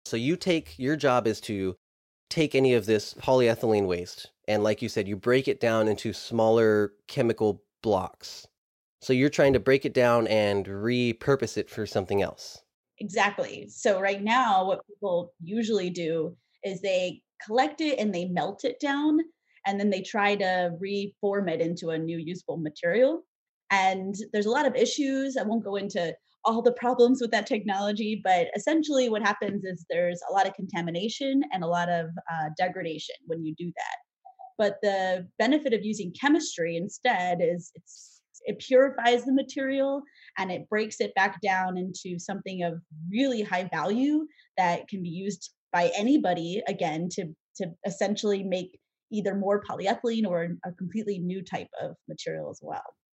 So your job is to take any of this polyethylene waste, and like you said, you break it down into smaller chemical blocks. So you're trying to break it down and repurpose it for something else. Exactly. So right now, what people usually do is they collect it and they melt it down, and then they try to reform it into a new useful material. And there's a lot of issues. I won't go into all the problems with that technology, but essentially, what happens is there's a lot of contamination and a lot of degradation when you do that. But the benefit of using chemistry instead is it purifies the material and it breaks it back down into something of really high value that can be used by anybody again to essentially make either more polyethylene or a completely new type of material as well.